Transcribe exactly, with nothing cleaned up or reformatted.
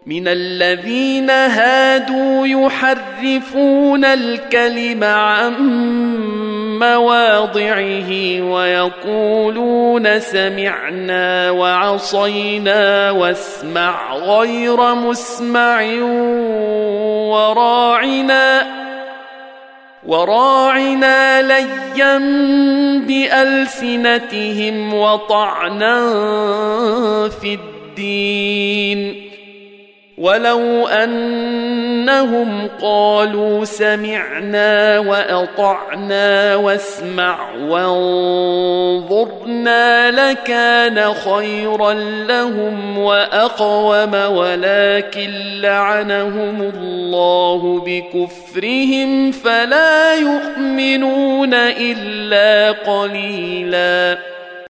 من الذين هادوا يحرفون الكلم عن مواضعه ويقولون سمعنا وعصينا واسمع غير مسمع وراعنا وراعنا ليا بألسنتهم وطعنا في الدين ولو أنهم قالوا سمعنا وأطعنا واسمع وانظرنا لكان خيرا لهم وأقوم ولكن لعنهم الله بكفرهم فلا يؤمنون إلا قليلا.